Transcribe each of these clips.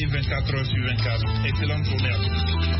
suivre 24 heures sur 24. Excellente journée à vous.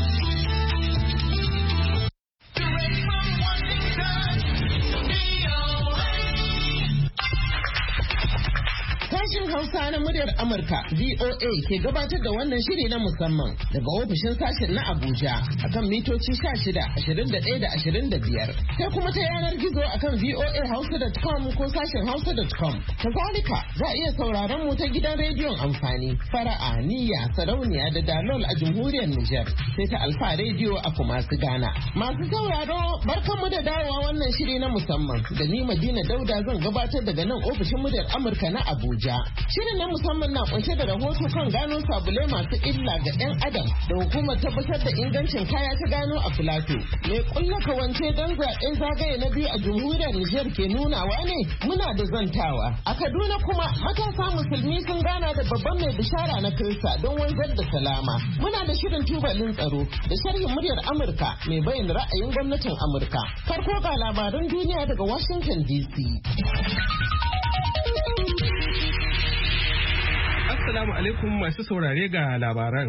Sashen Hausa na muryar Amurka VOA ke gabatar da wannan shiri na musamman daga ofishin sashen na Abuja akan mitoci 16, 21 da 25 sai kuma ta yanar gizo akan voahausa.com ko sashen hausa.com. Kazalika za a iya sauraron mu ta gidan rediyon amfani Fara'a, Niyya, Sarauniya da Dalol a jamhuriyar Nijar sai ta Alfa rediyo a Kumasi Ghana. Masu sauraro barkanmu da dawowa wannan shiri na musamman da ni Madina Dauda zan gabatar daga nan ofishin muryar Amurka na Abuja. Shirin na musamman na kunshe da rahoto kan gano sabulai masu illa ga 'yan adam da hukumar tabbatar da ingancin kaya ta gano a Filato. Mai kulla kawance don zaɓen zagaye na biyu a jamhuriyar Nijar ke nunawa ne muna da zantawa. A Kaduna kuma matasa musulmi sun gana da babban mai bishara na Kirista don wanzar da salama. Muna da shirin tubalin tsaro da sharhin muryar Amurka mai bayyana ra'ayin gwamnatin Amurka. Farko ga labaran duniya daga Washington DC. Assalamu alaikum masu saurare ga labaran.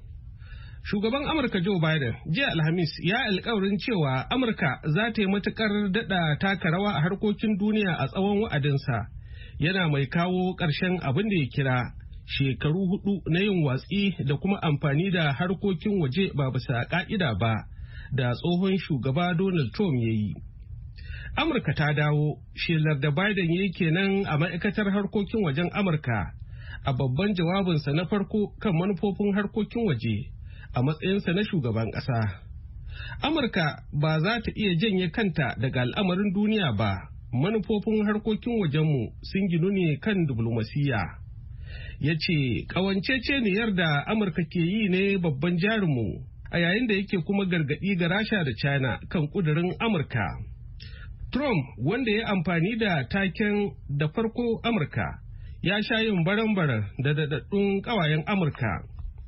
Shugaban Amurka Joe Biden jiya Alhamis ya alkawarin cewa Amurka za ta yi matukar daɗa taka rawa a harkokin duniya a tsawon wa'adinsa, yana mai kawo ƙarshen abin da ya kira shekaru 4 na yin watsi da kuma amfani da harkokin waje ba bisa ƙa'ida ba da tsohon shugaba Donald Trump ya yi. Amurka ta dawo, shelar da Biden ya yi kenan a ma'aikatar harkokin wajen Amurka a babban jawabinsa na farko kan manufofin harkokin waje a matsayinsa na shugaban ƙasa. Amurka ba za ta iya janye kanta daga al'amarin duniya ba, manufofin harkokin wajenmu sun ginu ne kan diflomasiyya. Ya ce, ƙawanceceniyar da Amurka ke yi ne babban jarinmu, a yayin da yake kuma gargaɗi ga Rasha da China kan ƙudurin Amurka. Trump, wanda ya amfani da taken da farko Amurka, ya sha yin baran-baran da daɗaɗɗun ƙawayen Amurka.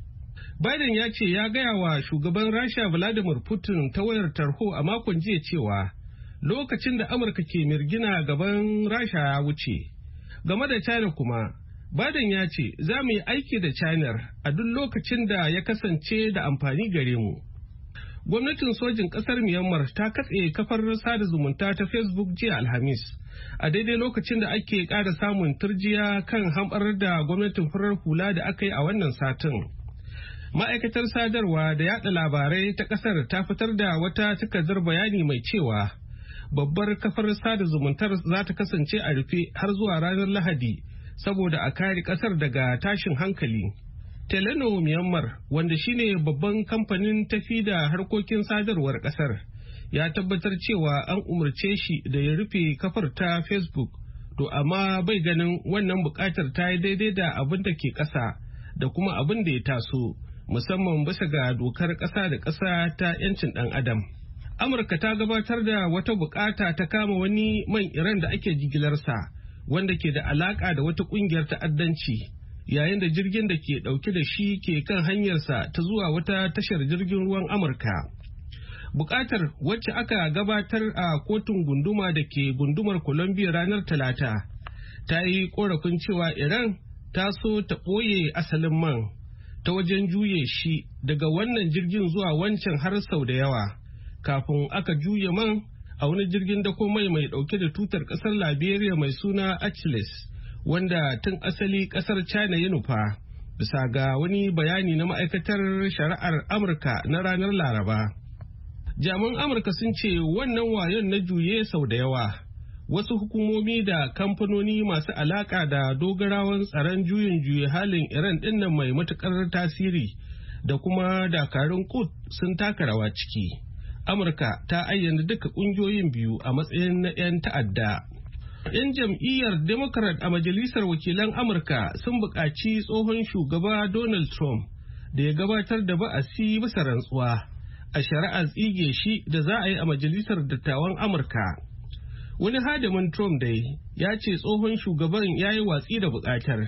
Biden ya ce ya gaya wa shugaban Rasha Vladimir Putin ta wayar tarho a makon jiya cewa lokacin da Amurka ke mirgina gaban Rasha ya wuce. Game da China kuma, Biden ya ce za mu yi aiki da China a duk lokacin da ya kasance da amfani gare mu. Gwamnatin sojin ƙasar Myanmar ta katse kafar sada zumunta ta Facebook jiya Alhamis, a daidai lokacin da ake ƙara samun turjiya kan hamɓarar da gwamnatin farar hula da aka yi a wannan satin. Ma'aikatar sadarwa da yaɗa labarai ta ƙasar ta fitar da wata takardar bayani mai cewa babbar kafar sada zumuntar za ta kasance a rufe har zuwa ranar Lahadi saboda a kare ƙasar daga tashin hankali. Telenor Myanmar, wanda shine babban kamfanin tafi da harkokin sadarwar ƙasar, ya tabbatar cewa an umarce shi da ya rufe kafar ta Facebook, to amma bai ganin wannan buƙatar ta yi daidai da abin da ke ƙasa da kuma abin da ya taso, musamman bisa ga dokar ƙasa da ƙasa ta 'yancin ɗan adam. Amurka ta gabatar da wata buƙata ta kama wani man Iran da ake jigilarsa, wanda ke da alaƙa da wata ƙungiyar ta'addanci, yayin da jirgin da ke ɗauke da shi ke kan hanyarsa ta zuwa wata tashar jirgin ruwan Amurka. Bukatar, wacce aka gabatar a kotun gunduma da ke gundumar Columbia ranar Talata, ta yi korafin cewa Iran ta so ta ɓoye asalin man ta wajen juye shi daga wannan jirgin zuwa wancan har sau da yawa, kafin aka juye man a wani jirgin dako mai ɗauke da tutar ƙasar Liberia mai suna Achilles, wanda tun asali ƙasar China ya nufa, bisa ga wani bayani na ma'aikatar shari'ar Amurka na ranar Laraba. Jami'an Amurka sun ce wannan wayon na juye sau da yawa. Wasu hukumomi da kamfanoni masu alaka da dogarawan tsaron juyin juye halin Iran dinnan mai matukar tasiri da kuma dakarun Quds sun taka rawa ciki. Amurka ta ayyana duka kungiyoyin biyu a matsayin na 'yan ta'adda. 'Yan jam'iyyar Democrat a Majalisar Wakilan Amurka sun buƙaci tsohon shugaba Donald Trump da ya gabatar da ba'asi bisa rantsuwa a shari'ar tsige shi da za a yi a Majalisar Dattawan Amurka. Wani hadimin Trump dai ya ce tsohon shugaban ya yi watsi da buƙatar.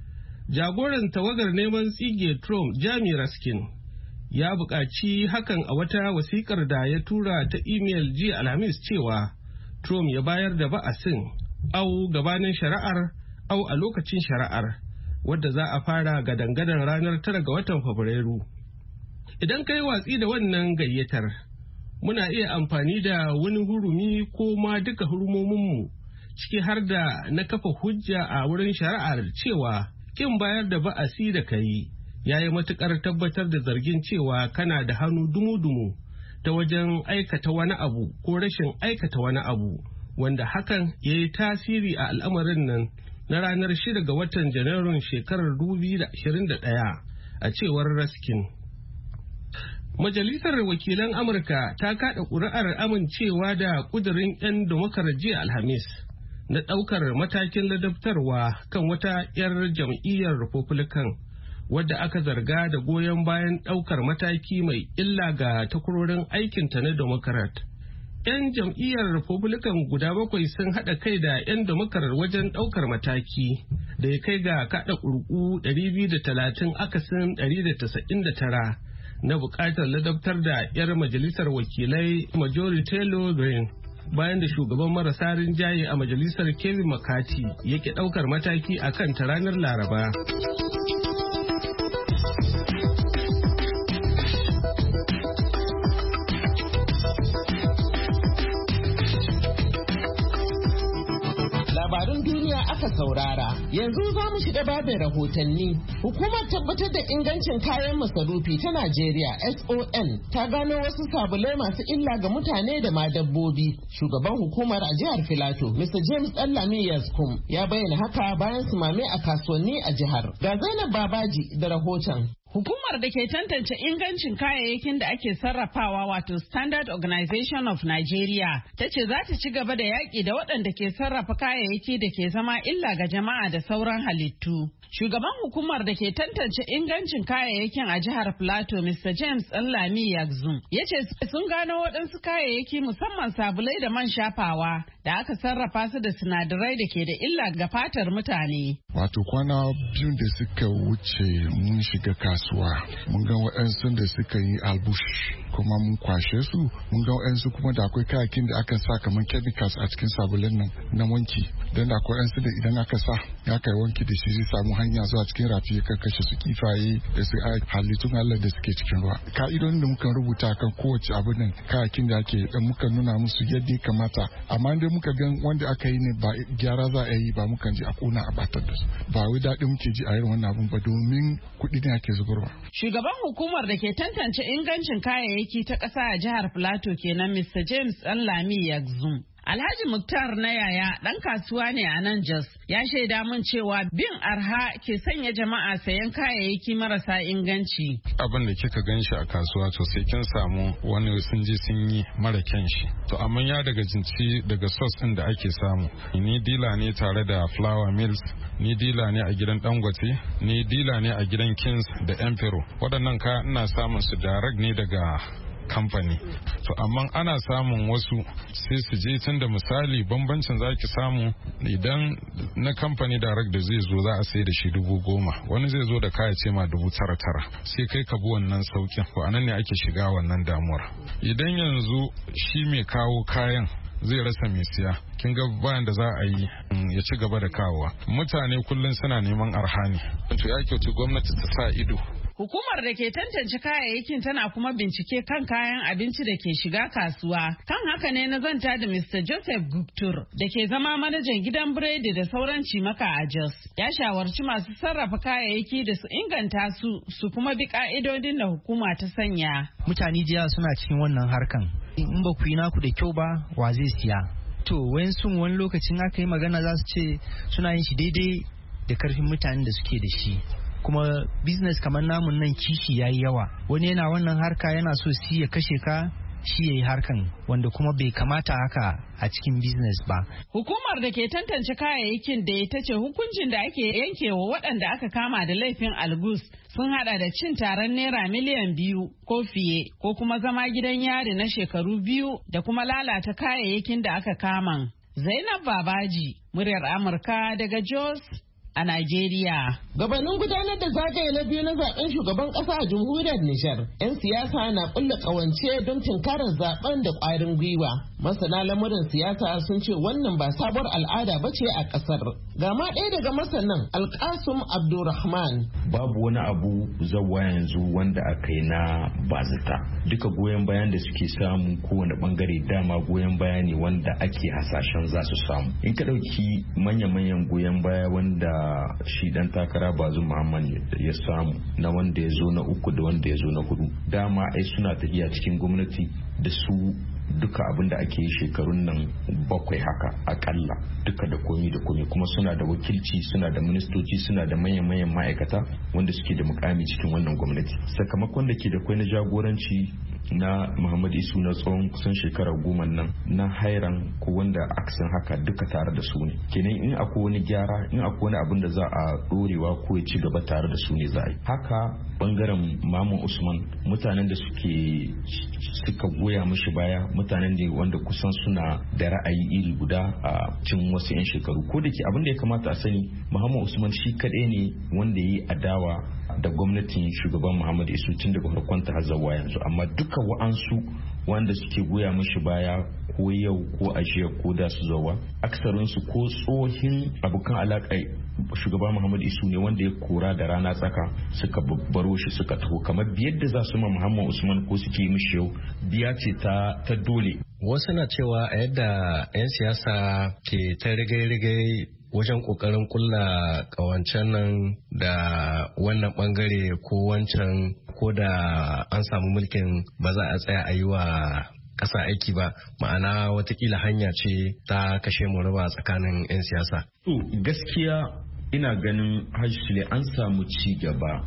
Jagoran tawagar neman tsige Trump, Jamie Raskin, ya buƙaci hakan a wata wasiƙar da ya tura ta imel jiya Alhamis cewa Trump ya bayar da ba'asin au gabanin shari'ar au a lokacin shari'ar, wadda za a fara gadan-gadan ranar 9 ga watan Fabrairu. Idan kai watsi da wannan gayyatar, muna iya amfani da wani hurumi ko ma duka hurumominmu, ciki har da na kafa hujja a wurin shari'ar cewa kin bayar da ba'asi da kai ya yi matuƙar tabbatar da zargin cewa kana da hannu dumu-dumu ta wajen aikata wani abu ko rashin aikata wani abu, wanda hakan ya yi tasiri a al'amarin nan na ranar 6 ga watan Janairun shekarar 2021 a cewar Raskin. Majalisar Wakilan Amurka ta kaɗa ƙuri'ar amincewa da ƙudurin 'yan Democrat jiya Alhamis na ɗaukar matakin ladabtarwa kan wata 'yar jam'iyyar Republican wadda aka zarga da goyon bayan ɗaukar mataki mai illa ga takwarorin aikinta na Democrat. 'Yan jam'iyyar Republican guda 7 sun haɗa kai da 'yan Democrat wajen ɗaukar mataki da ya kai ga kaɗa ƙuri'u 230 akasin 199 na buƙatar ladabtar da 'yar majalisar wakilai Marjorie Taylor Greene bayan da shugaban marasa rinjaye a majalisar Kevin McCarthy yake ɗaukar mataki a kan ta ranar Laraba. Labarin duniya aka saurara. Yanzu za mu shiga babin rahotanni. Hukumar tabbatar da ingancin kayan masarufi ta Najeriya SON ta gano wasu sabulai masu illa ga mutane da ma dabbobi. Shugaban hukumar a jihar Filato, Mr. James Allami Yaskum, ya bayyana haka bayan sumame a kasuwanni a jihar. Ga Zainab Babaji da rahoton. Hukumar da ke tantance ingancin kayayyakin da ake sarrafawa wato Standard Organization of Nigeria ta ce za ta ci gaba da yaƙi da waɗanda ke sarrafa kayayyaki da ke zama illa ga jama'a da sauran halittu. Shugaban hukumar da ke tantance ingancin kayayyakin a jihar Plateau, Mr. James Allami Yagzum, ya ce sun gano waɗansu kayayyaki musamman sabulai da man shafawa da aka sarrafa su da sinadarai da ke da illa ga fatar mutane. Wato kwana biyu da suka wuce mun shiga kasuwa, mun ga waɗansu da suka yi albush kuma mun kwashe su, mun ga waɗansu kuma da akwai kayayyakin da aka sa kamar chemicals a cikin sabulun nan na wanki, don da akwai waɗansu da idan aka sa ya kai wanki da shi zai samu hanya zuwa cikin rafi ya kashe su kifaye da su halittun Allah da suke cikin ruwa. Ka'idodin da muka rubuta kan kowace abu nan kayayyakin da ake dan muka nuna musu yadda ya kamata, amma dai muka ga wanda aka yi ne ba gyara za a yi ba, mukan ji a kona a batar da su. Ba wai daɗi muke ji a irin wannan abun ba domin kuɗi ne ake zubarwa. Shugaban hukumar da ke tantance ingancin kayayyaki ta ƙasa a jihar Plateau kenan Mr. James Allami Yagzum. Alhaji Muktar na yaya ɗan kasuwa ne a nan Jos ya shaida mun cewa bin arha ke sanya jama'a sayan kayayyaki marasa inganci. Abin da kika gan shi a kasuwa to sai kin samu wani sun je sun yi mara kyan shi. To amma ya daga jinci daga sos ɗin da ake samu. Ni dila ne tare da Flour Mills, ni dila ne a gidan Dangote, ni dila ne a gidan Kings da Empero. Waɗannan kaya ina samun su direct ne daga kamfani. To amma ana samun wasu sai su je tun da misali bambancin zaki samu idan na kamfani direct da zai zo za a sai da shi 10,000, wani zai zo da kaya ce ma 9,900, sai kai ka bi wannan saukin. To anan ne ake shiga wannan damuwar. Idan yanzu shi mai kawo kayan zai rasa mai siya, kin ga bayan da za a yi ya ci gaba da kawowa. Mutane kullum suna neman arhani. To ya kyautu gwamnati ta sa ido. Hukumar da ke tantance kayayyakin tana kuma bincike kan kayan abinci da ke shiga kasuwa. Kan haka ne na zanta da Mr. Joseph Guptur da ke zama manajan gidan biredi da sauran cimaka a Jos. Ya shawarci masu sarrafa kayayyaki da su inganta su kuma bi ka'idodin da hukuma ta sanya. Mutane jiya suna cikin wannan harkan. In ba ku yi naku da kyau ba, wa zai siya? To, wani lokacin aka yi magana za su ce suna yin shi daidai da karfin mutanen da suke da shi. Kuma business kamar namun nan kishi ya yi yawa, wani yana wannan harka yana so si ya kashe ka, shi ya yi harkan wanda kuma bai kamata haka a cikin business ba. Hukumar da ke tantance kayayyakin da ita ce hukuncin da ake yankewa waɗanda aka kama da laifin algus sun hada da cin taron naira miliyan 2 ko fiye, ko kuma zama gidan yari na shekaru 2 da kuma lalata kayayyakin da aka kama. Zainab Babaji, muryar Amurka daga Jos a Najeriya. Gabanin gudanar da zagaye na biyu na zaben shugaban kasa a jamhuriyar Nijar, 'yan siyasa na kulla kawance don tunkarar zaben da kwarin gwiwa. Masana lamurin siyasa sun ce wannan ba sabuwar al'ada ba ce a kasar. Ga ma ɗaya daga masanan Alkasum Abdulrahman. Babu wani abu zawa yanzu wanda aka yi na bazata. Duka goyon bayan da suke samu kowane bangare dama goyon baya ne wanda ake hasashen za su samu. In ka ɗauki manya-manyan goyon baya wanda shi dan takara Bazoum Muhammad ya samu, na wanda ya zo na 3 da wanda ya zo na 4, dama ai suna tafiya cikin gwamnati da su duka abin da ake yi shekarun nan 7 haka akalla, duka da komi da komi, kuma suna da wakilci, suna da ministoci, suna da manyan ma'aikata wanda suke da mukami cikin wannan gwamnati. Sakamakon da ke da kwai na jagoranci na Muhammad Isu na tsawon kusan shekara 10 nan na hairan ko wanda aksan haka duka tare da su ne. Kenan in akwai wani gyara, in akwai wani abin da za a dorewa ko ya ci gaba tare da su ne za a yi. Haka bangaren Maman Usman, mutanen da suka goya mishi baya, mutanen ne wanda kusan suna da ra'ayi iri guda a cikin wasu 'yan shekaru. Ko da ke abin da ya kamata a sani, Muhammad Usman shi kaɗai ne wanda ya yi adawa da gwamnatin shugaban Muhammad Isu tun daga farkon ta hazawa yanzu, amma duka wa'ansu wanda suke goya mishi baya ko yau ko a jiya ko da su zawa, aksarinsu ko tsohin abokan alaƙa shugaban Muhammad Isu ne wanda ya kora da rana tsaka suka baro shi suka taho, kamar biyar da za su ma Muhammad Usman ko suke yi mishi yau biya ce ta dole. Wasu na cewa a yadda 'yan siyasa ke ta rigai-rigai wajen kokarin kulla kawancen nan da wannan bangare ko wancan, ko da an samu mulkin ba za a tsaya a yi wa kasa aiki ba, ma'ana watakila hanya ce ta kashe mu raba tsakanin 'yan siyasa. Gaskiya ina ganin hajjile an samu ci gaba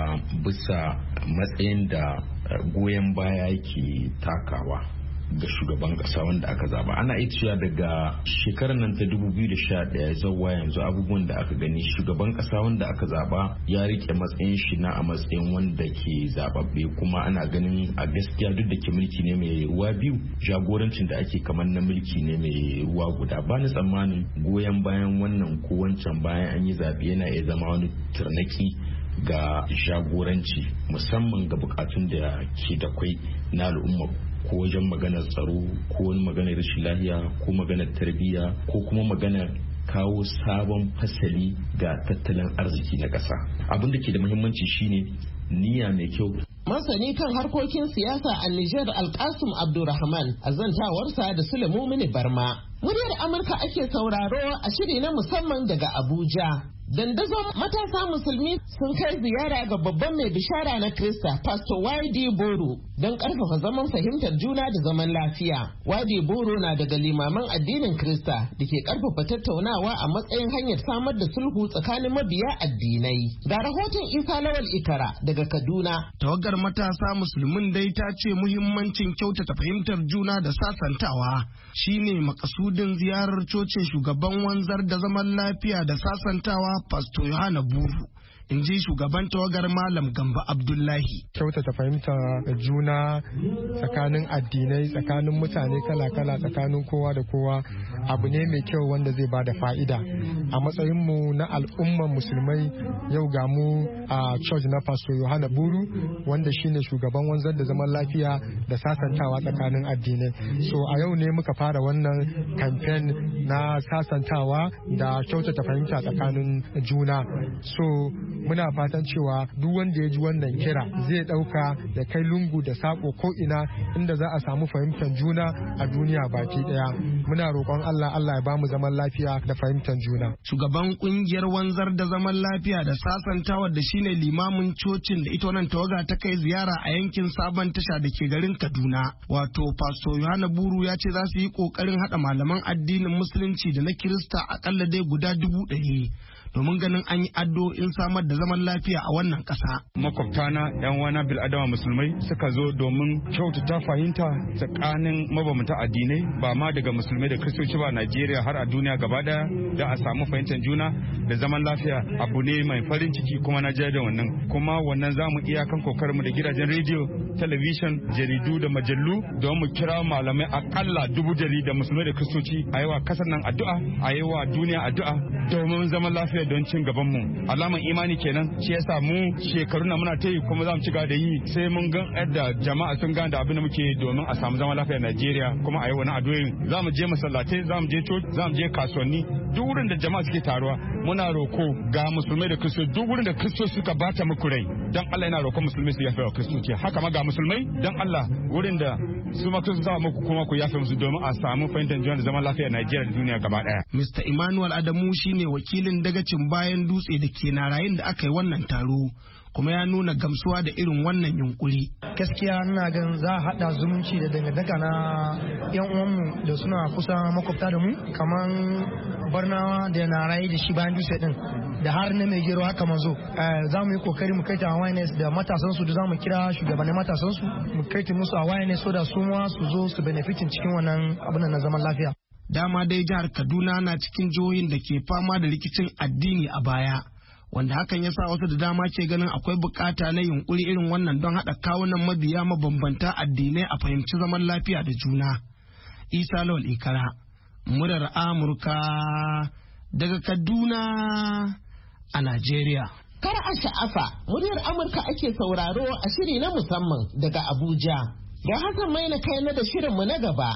bisa matsayin da goyon baya ke takawa ga shugaban kasa wanda aka zaba. Ana iya cewa daga shekarar nan ta 2011 zuwa yanzu abubuwan da aka gani, shugaban kasa wanda aka zaba ya rike matsayin shi na a matsayin wanda ke zababbe, kuma ana ganin a gaskiya duk da ke mulki ne mai ruwa biyu, jagorancin da ake kamar na mulki ne mai ruwa guda. Ba ni tsammanin goyon bayan wannan ko wancan bayan an yi zabe yana iya zama wani turnaki ga jagoranci, musamman ga bukatun da ke da kwai na al'umma, ko wajen maganar tsaro, ko wani maganar rashin lafiya, ko maganar tarbiyya, ko kuma maganar kawo sabon fasali ga tattalin arziki na ƙasa. Abin da ke da muhimmanci shine niyya mai kyau. Masani kan harkokin siyasa a Nijar Alkasum Abdulrahman a zantawarsa da Sulemu Mini Barma. Muryar Amurka ake sauraro a shiri na musamman daga Abuja. Dandazon matasa musulmi sun kai ziyara ga babban mai bishara na Krista, Pastor Wadi Boro, don karfafa zaman fahimtar juna da zaman lafiya. Wadi Boro na daga limaman addinin Krista da ke karfafa tattaunawa a matsayin hanyar samar da sulhu tsakanin mabiya addinai. Ga rahoton Isa Lawal Ikara daga Kaduna. Tawagar matasa musulmin dai ta ce muhimmancin kyautata fahimtar juna da sasantawa shine makasudin ziyarar cocin shugaban wanzar da zaman lafiya da sasantawa Pastor Yohana Buru, in ji shugaban tawagar Malam Gamba Abdullahi. Kyautata fahimta juna tsakanin addinai, tsakanin mutane kala-kala, tsakanin kowa da kowa abu ne mai kyau wanda zai bada fa'ida. A matsayinmu na al'umman musulmai yau ga mu a church na Pastor Yohana Buru, wanda shine shugaban wanzar da zaman lafiya da sasantawa tsakanin addinai. So a yau ne muka fara wannan campaign na sasantawa da kyautata fahimta tsakanin juna. So muna fatan cewa duk wanda ya ji wannan kira zai dauka da kai lungu da sako ko ina inda za a samu fahimtar juna a duniya baki daya. Muna roƙon Allah ya bamu zaman lafiya da fahimtar juna. Shugaban kungiyar wanzar da zaman lafiya da sasantawa da shine limamin cocin da ita wannan tawaga ta kai ziyara a yankin Sabon Tasha da ke garin Kaduna, wato Pastor Yohana Buru, ya ce za su yi kokarin hada malaman addinin musulunci da na Kirista akalla dai guda 100 domin ganin an yi addu'o'in samar da zaman lafiya a wannan ƙasa. Makwabtana yan wana bil'adama musulmai suka zo domin kyautata fahimta tsakanin mabambanta addinai, ba ma daga musulmai da kristoci ba, Najeriya har a duniya gaba daya, da a samu fahimtar juna da zaman lafiya. Abu ne mai farin ciki kuma na da wannan, kuma wannan za mu iyakan kokarinmu da gidajen rediyo talabishin, jaridu da majallu don mu kira malamai akalla 100 da musulmai da kristoci a yi wa kasar nan addu'a, a yi wa duniya addu'a domin zaman lafiya don cin gaban mu. Alaman imani kenan, shi yasa mu shekaru na muna ta yi kuma za mu ci gaba da yi sai mun ga yadda jama'a sun gane da abin da muke domin a samu zaman lafiya a Najeriya, kuma a yi wani addu'o'in. Za mu je masallatai, za mu je coci, za mu je kasuwanni, duk wurin da jama'a suke taruwa muna roko ga musulmai da kristoci, duk wurin da kristoci suka bata muku rai dan Allah yana roƙon musulmai su yafe wa kristoci, haka ma ga musulmai dan Allah wurin da su ma kristoci za muku kuma ku yafe musu domin a samu fahimtar juna da zaman lafiya a Najeriya da duniya gaba daya. Mr. Emmanuel Adamu shine wakilin dagacin bayan dutse da ke Narayin da aka yi wannan taro, kuma ya nuna gamsuwa da irin wannan yunkuri. Gaskiya ina gan za a haɗa zumunci da dangantaka na yan uwanmu da suna kusa makwabta da mu, kaman Barnawa da Narayi da shi bayan dutse din da har na mai gero haka manzo. Za mu yi kokari mu kai ta awareness da matasan su, da za mu kira shugabannin matasan su mu kai ta musu awareness so da su ma su zo su benefitin cikin wannan abin na zaman lafiya. Dama dai jihar Kaduna na cikin jihohin da ke fama da rikicin addini a baya, wanda hakan ya sa wasu da dama ke ganin akwai bukata na yunkuri irin wannan don haɗa kawunan mabiya mabambanta addinai a fahimci zaman lafiya da juna. Isa Lawal Ikara, murar Amurka daga Kaduna a Najeriya. Kar a sha'afa, muryar Amurka ake sauraro a shiri na musamman daga Abuja. Da Hassan Maina kai na da shirinmu na gaba.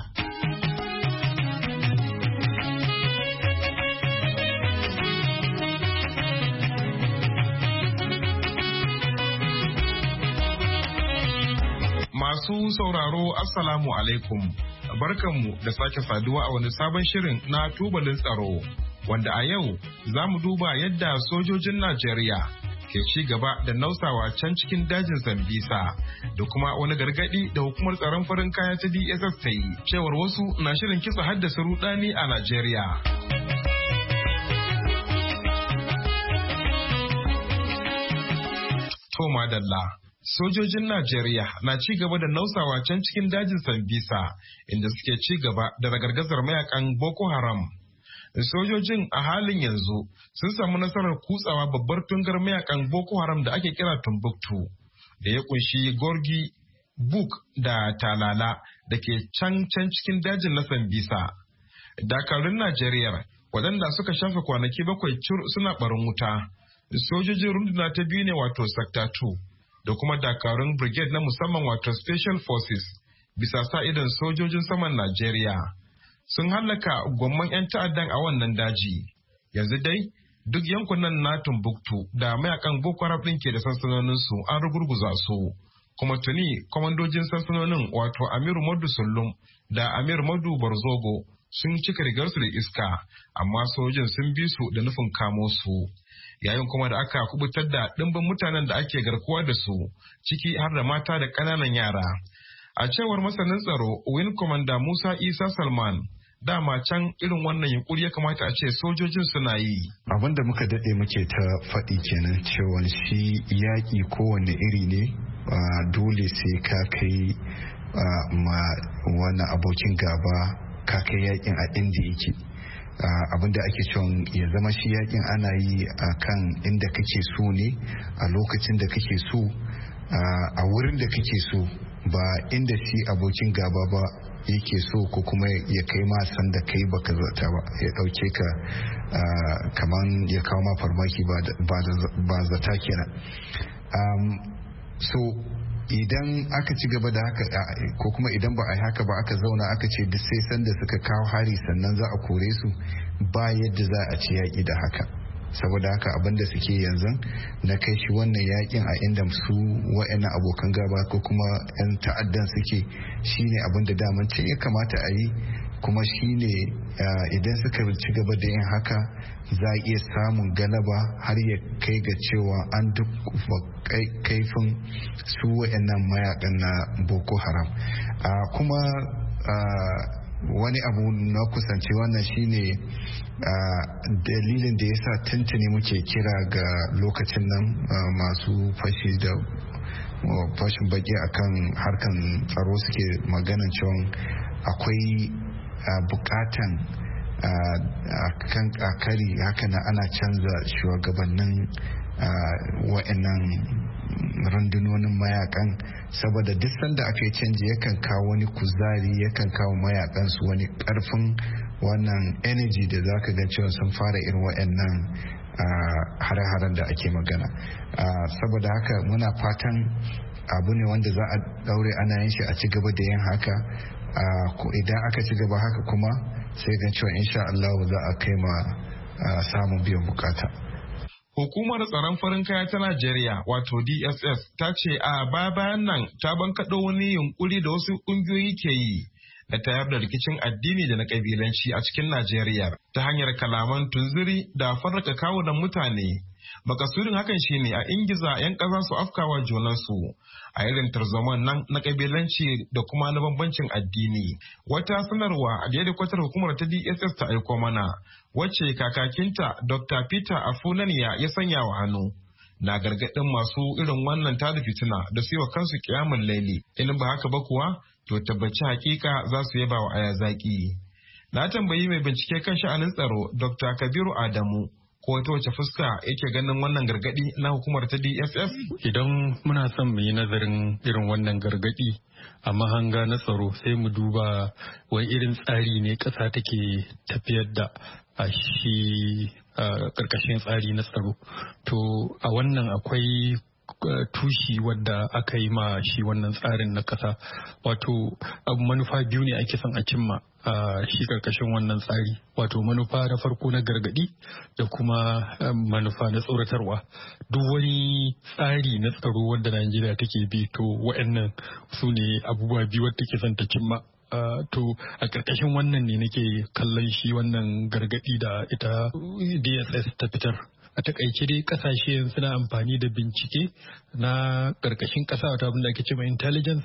Masu sauraro Assalamu alaikum, barkanmu da sake saduwa a wani sabon shirin na tubalin tsaro, wanda a yau za mu duba yadda sojojin Najeriya ke ci gaba da nausawa can cikin dajin Sambisa da kuma wani gargadi da hukumar tsaron farin kaya ta DSS ta yi cewar wasu na shirin kitsa haddasa rudani a Najeriya. To madalla. Sojojin Najeriya na ci gaba da nausawa can cikin dajin Sambisa inda suke ci gaba da ragargazar mayakan Boko Haram. Sojojin a halin yanzu sun samu nasarar kutsawa babbar tungar mayakan Boko Haram da ake kira Tumbuktu da ya kunshi Gorgi, Buk da Talala da ke can cikin dajin na Sambisa. Dakarun Najeriya waɗanda suka shafe kwanaki 7 suna barin wuta. Sojojin runduna ta biyu ne wato Sector 2. Da kuma dakarun brigade na musamman wato special forces bisa sa idan sojojin saman Najeriya sun hallaka gwamman 'yan ta'addan a wannan daji. Yanzu dai duk yankunan na Tumbuktu da mayakan Boko Haram ɗin ke da sansanoninsu an rugurguza su, kuma tuni kwamandojin sansanonin wato Amiru Madu Sullum da Amir Madu Barzogo sun cika rigarsu da iska, amma sojin sun bi su da nufin kamo su. Yayin kuma da aka kubutar da ɗimbin mutanen da ake garkuwa da su, ciki har da mata da ƙananan yara. A cewar masanin tsaro Wing Commander Musa Isa Salman, dama can irin wannan yunkuri ya kamata a ce sojojin suna yi. Abin da muka daɗe muke ta faɗi kenan cewa shi yaƙi kowane iri ne, dole sai ka kai ma wani abokin gaba ka kai yaƙin a inda yake. Abinda ake cewa ya zama shi yakin ana yi a kan inda kake so ne a lokacin da kake so a wurin da kake so, ba inda shi abokin gaba ba yake so ko kuma ya kai ma san da kai baka zata ba, ya dauke ka kaman ya kawo ma farmaki ba zata kenan. So idan aka ci gaba da haka ko kuma idan ba a yi haka ba aka zauna aka ce duk sai sanda suka kawo hari sannan za a kore su, ba yadda za a ci yaƙi da haka. Saboda haka abinda suke yanzu na kai shi wannan yaƙin a inda su wa'annan abokan gaba ko kuma 'yan ta'addan suke shine abinda daman can ya kamata a yi, kuma shine idan suka ci gaba da yin haka za a iya samun galaba har ya kai ga cewa an duk kaifin su wa'annan mayakan na Boko Haram. Kuma wani abu na kusanci wannan shine dalilin da ya sa tuntuni muke kira ga lokacin nan masu fashi da fashin baki akan harkan tsaro suke maganan cewa akwai bukatan a kari haka na ana canza shugabannin wa'annan rundunonin mayakan, saboda duk sanda aka yi canji yakan kawo wani kuzari, yakan kawo mayakan su wani karfin wannan energy da za ka ga cewa sun fara irin waɗannan hare-haren da ake magana. Saboda haka muna fatan abu ne wanda za a daure ana yin shi a ci gaba da yin haka. Idan aka ci gaba haka kuma sai ga cewa insha Allah za a kai ma samun biyan bukata. Hukumar tsaron farin kaya ta Najeriya wato DSS ta ce a bayan nan ta bankaɗo wani yunkuri da wasu ƙungiyoyi ke yi da tayar da rikicin addini da na ƙabilanci a cikin Najeriya ta hanyar kalaman tunziri da farraka kawunan mutane. Makasudin hakan shine a ingiza 'yan ƙasa su afkawa junansu a irin tarzoman nan na ƙabilanci da kuma na bambancin addini. Wata sanarwa a daidai kwatar hukumar ta DSS ta aiko mana, wacce kakakinta Dr. Peter Afunaniya ya sanya wa hannu, na gargaɗin masu irin wannan tada fitina da su yi wa kansu kiyamun laili, in ba haka ba kuwa to tabbaci hakika za su yaba wa aya zaki. Na tambayi mai bincike kan sha'anin tsaro Dr. Kabiru Adamu ko ta wace fuska yake ganin wannan gargadi na hukumar ta DSS? Idan muna son mu yi nazarin irin wannan gargadi a mahanga na tsaro, sai mu duba wani irin tsari ne ƙasa take tafiyar da a shi ƙarƙashin tsari na tsaro. To a wannan akwai tushi wadda aka yi ma shi wannan tsarin na ƙasa, wato manufa biyu ne ake son a cimma a shi karkashin wannan tsari, wato manufa na farko na gargadi da kuma manufa na tsoratarwa. Duk wani tsari na tsaro wadda Najeriya take bi, to wa'annan su ne abubuwa biyu wadda take son ta cimma. To a ƙarƙashin wannan ne nake kallon shi wannan gargadi da ita DSS ta fitar. A takaice dai kasashe suna amfani da bincike na ƙarƙashin ƙasa, wata abin da ake cewa intelligence,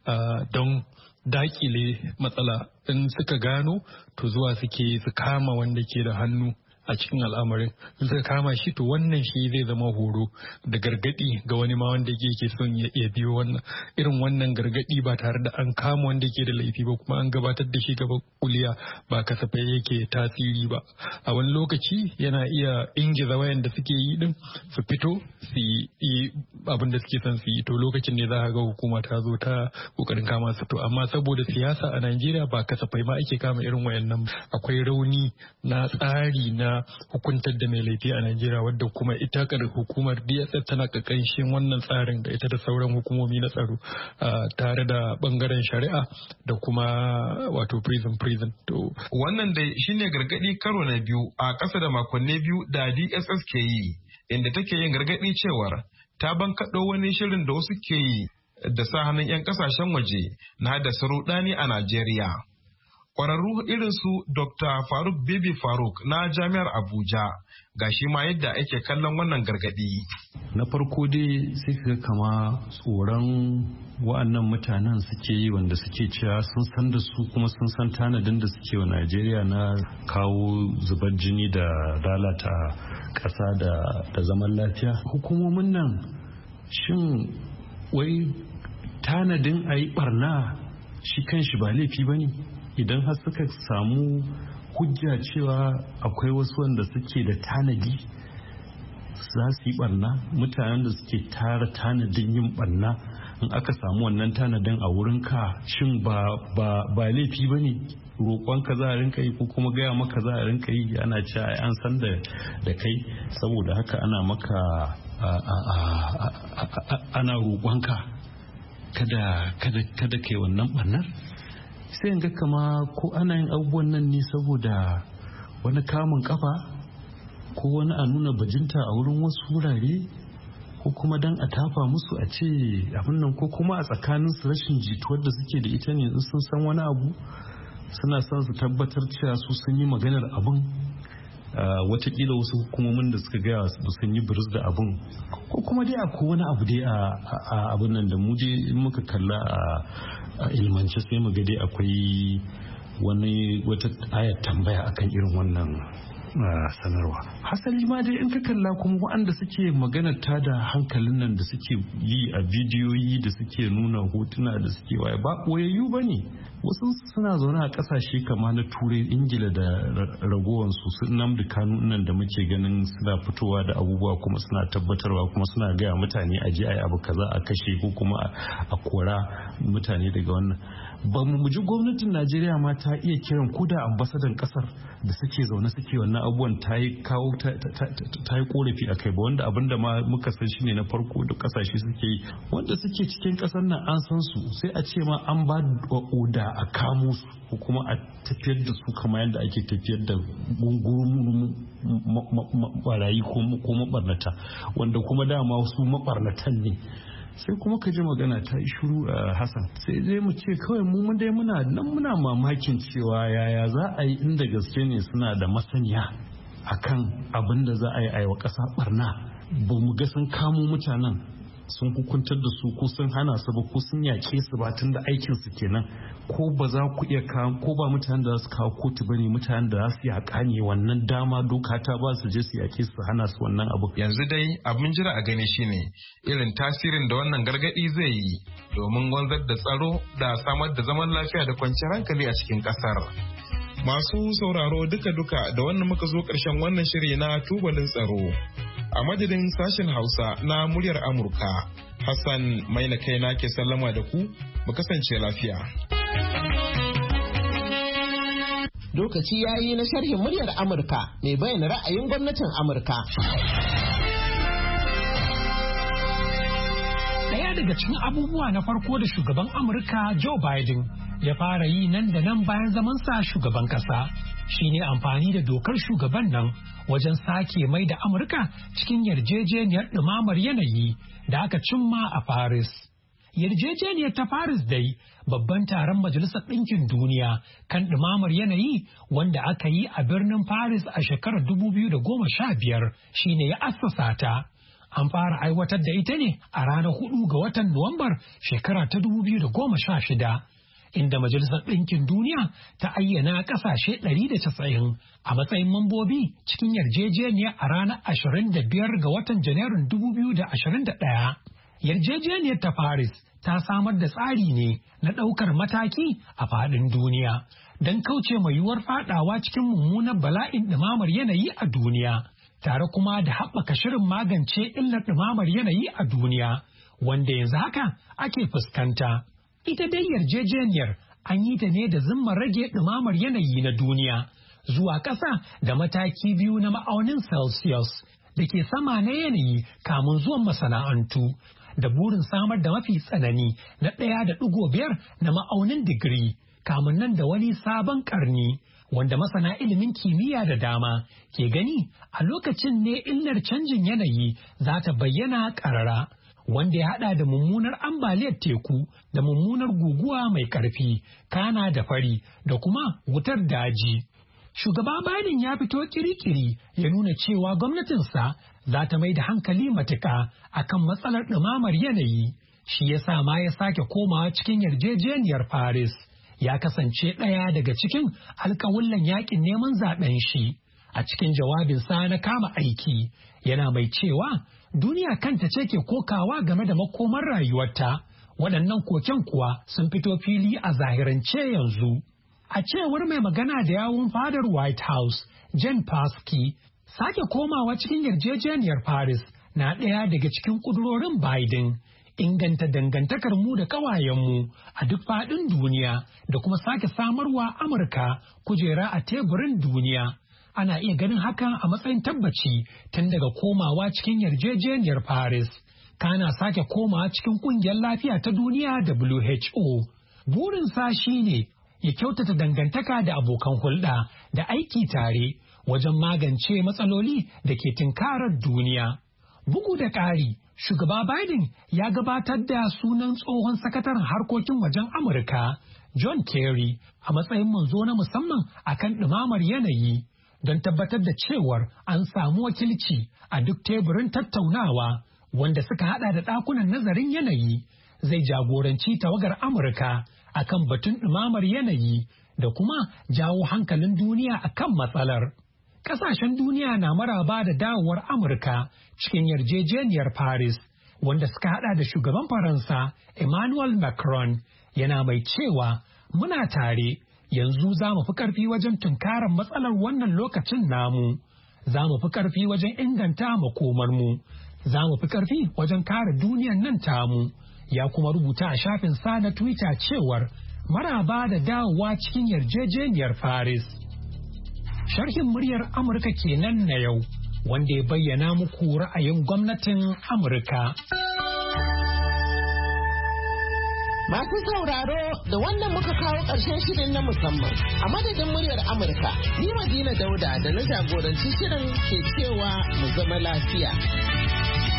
don dakile matsala. In suka gano to zuwa suke su kama wanda ke da hannu a cikin al'amarin. In suka kama shi to wannan shi zai zama horo da gargadi ga wani ma wanda yake son ya iya biyo wannan irin wannan gargadi ba tare da an kama wanda ke da laifi ba, kuma an gabatar da shi gaba kuliya, ba kasafai yake tasiri ba. A wani lokaci yana iya ingiza wayanda suke yi din su fito su yi abin da suke son su yi, to lokacin ne za ka ga hukuma ta zo ta kokarin kama su. To amma saboda siyasa a Najeriya ba kasafai ma ake kama irin wayannan. Akwai rauni na tsari na hukuntar da mai laifi a Najeriya, wadda kuma ita hukumar DSS tana ƙarƙashin wannan tsarin da ita da sauran hukumomi na tsaro tare da bangaren shari'a da kuma wato prison. To wannan dai shine gargadi karo na biyu a ƙasa da makonni biyu da DSS ke yi, inda take yin gargadi cewar ta bankaɗo wani shirin da wasu ke yi da sa hannun 'yan ƙasashen waje na haddasa rudani a Najeriya. Kwararru irin su Dr. Faruk Bibi Faruk na Jami'ar Abuja ga shi ma yadda ake kallon wannan gargadi. Na farko dai sai ka kama tsoron wa'annan mutanen suke yi, wanda suke cewa sun san da su kuma sun san tanadin da suke wa Najeriya na kawo zubar jini da lalata ƙasa da zaman lafiya. Hukumomin nan shin wai tanadin a yi barna shi kanshi ba laifi ba ne? Idan har suka samu hujja cewa akwai wasu wanda suke da tanadi za su yi barna, mutanen da suke tara tanadin yin barna, in aka samu wannan tanadin a wurinka, shin ba laifi ba ne? Roƙonka za a rinka yi ko kuma gaya maka za a rinka yi, ana cewa an san da kai, saboda haka ana maka ana roƙonka kada kai wannan barnar. Sai in ga kama ko ana yin abubuwan nan ne saboda wani kamun kafa ko wani a nuna bajinta a wurin wasu wurare, ko kuma dan a tafa musu a ce abin nan, ko kuma a tsakanin su rashin jituwar da suke da ita ne, in sun san wani abu suna son su tabbatar cewa su sun yi maganar abin, watakila wasu hukumomin da suka gaya su sun yi biris da abin, ko kuma dai akwai wani abu dai a abin nan da mu dai in muka kalla a ilmance sai mu ga dai akwai wata ayar tambaya akan irin wannan sanarwa. Hasali ma dai in ka kalla kuma waɗanda suke magana ta da hankalin nan da suke yi a bidiyoyi da suke nuna hotuna da suke waye ba koyayyu ba ne. Wasu suna zaune a ƙasashe kama na Turai, Ingila da ragowansu su Nnamdi Kanu nan da muke ganin suna fitowa da abubuwa kuma suna tabbatarwa kuma suna gaya mutane a je a yi abu kaza a kashe ko kuma a kora mutane daga wannan. Ba mu ji gwamnatin Najeriya ma ta iya kiran koda ambasadan kasar da suke zaune suke wannan abubuwan ta yi korafi a kai ba, wanda abin da ma muka san shi ne na farko da kasashe suke yi wanda suke cikin kasar nan an san su sai a ce ma an ba oda a kamo su ko kuma a tafiyar da su kamar yadda ake tafiyar da gungumin barayi ko mabarnata wanda kuma dama su mabarnatan ne. Sai kuma ka ji magana ta yi shiru a Hassan, sai dai mu ce kawai mu dai muna mamakin cewa yaya za a yi inda gaske ne suna da masaniya akan abin da za a yi aiwa ƙasa barna ba mu ga sun kamo mutanen sun hukuntar da su ko sun hana su ba ko sun yaƙe su ba tun da aikin su kenan ko ba za ku iya kawo ko ba mutanen da za su kawo kotu bane mutanen da za su yaƙa ne wannan dama doka ta ba su je su yaƙe su hana su wannan abu. Yanzu dai abin jira a gani shine irin tasirin da wannan gargaɗi zai yi domin wanzar da tsaro da samar da zaman lafiya da kwanciyar hankali a cikin ƙasar. Masu sauraro duka-duka da wannan muka zo ƙarshen wannan shiri na tubalin tsaro. A madadin sashen Hausa na muryar Amurka, Hassan Maina kaina ke sallama da ku, mu kasance lafiya. Lokaci ya yi na sharhin muryar Amurka mai bayyana ra'ayin gwamnatin Amurka. Daya daga cikin abubuwa na farko da shugaban Amurka Joe Biden ya fara yi nan da nan bayan zamansa shugaban kasa shine amfani da dokar shugaban nan wajen sake mai da Amurka cikin yarjejeniyar ɗumamar yanayi da aka cimma a Paris. Yarjejeniyar ta Paris dai babban taron Majalisar Ɗinkin Duniya kan ɗumamar yanayi wanda aka yi a birnin Paris a shekarar 2015 shine ya assasa ta. An fara aiwatar da ita ne a ranar 4 ga watan Nuwambar shekara ta 2016. Inda Majalisar Ɗinkin Duniya ta ayyana ƙasashe 190 a matsayin mambobi cikin yarjejeniya a ranar 25 ga watan Janairun 2021. Yarjejeniyar ta Paris ta samar da tsari ne na ɗaukar mataki a faɗin duniya don kauce mai yiwuwar faɗawa cikin mummunan bala'in ɗumamar yanayi a duniya, tare kuma da haɓaka shirin magance illar ɗumamar yanayi a duniya, wanda yanzu haka ake fuskanta. Ita dai yarjejeniyar an yi ta ne da zimmar rage ɗumamar yanayi na duniya zuwa ƙasa da mataki 2 na ma'aunin Celsius da ke sama na yanayi kamun zuwan masana'antu, da burin samar da mafi tsanani na 1.5 na ma'aunin digiri kamun nan da wani sabon ƙarni, wanda masana ilimin kimiyya da dama ke gani a lokacin ne illar canjin yanayi za ta bayyana ƙarara. Wanda ya hada da mummunar ambaliyar teku da mummunar guguwa mai karfi, kana da fari da kuma wutar daji. Shugaba Biden ya fito kirikiri ya nuna cewa gwamnatinsa za ta mai da hankali matuƙa akan matsalar ɗumamar yanayi. Shi ya sa ma ya sake komawa cikin yarjejeniyar Paris. Ya kasance ɗaya daga cikin alƙawullan yaƙin neman zaɓen shi. A cikin jawabinsa na kama aiki, yana mai cewa duniya kanta ce ke kokawa game da makomar rayuwarta, waɗannan koken kuwa sun fito fili a zahirance yanzu. A cewar mai magana da yawun fadar White House, Jen Psaki, sake komawa cikin yarjejeniyar Paris na ɗaya daga cikin ƙudurorin Biden, inganta dangantakar mu da ƙawayenmu a duk faɗin duniya da kuma sake samarwa Amurka kujera a teburin duniya. Ana iya ganin hakan a matsayin tabbaci tun daga komawa cikin yarjejeniyar Paris. Kana sake komawa cikin ƙungiyar lafiya ta duniya WHO. Burinsa shine ya kyautata dangantaka da abokan hulɗa da aiki tare wajen magance matsaloli da ke tunkarar duniya. Bugu da ƙari, shugaba Biden ya gabatar da sunan tsohon sakataren harkokin wajen Amurka, John Kerry, a matsayin manzo na musamman akan ɗumamar yanayi. Don tabbatar da cewar an samu wakilci a duk teburin tattaunawa wanda suka hada da ɗakunan nazarin yanayi, zai jagoranci tawagar Amurka akan batun ɗumamar yanayi da kuma jawo hankalin duniya akan matsalar. Ƙasashen duniya na maraba da dawowar Amurka cikin yarjejeniyar Paris, wanda suka hada da shugaban Faransa Emmanuel Macron, yana mai cewa muna tare yanzu za mu fi ƙarfi wajen tunkarar matsalar wannan lokacin namu, za mu fi ƙarfi wajen inganta makomarmu, za mu fi ƙarfi wajen kare duniyar nan tamu. Ya kuma rubuta a shafin sa na Twitter cewar maraba da dawowa cikin yarjejeniyar Paris. Sharhin muryar Amurka kenan na yau, wanda ya bayyana muku ra'ayin gwamnatin Amurka. Masu sauraro da wannan muka kawo ƙarshen shirin na musamman. A madadin muryar Amurka, ni Madina Dauda da na jagoranci shirin ke cewa mu zama lafiya.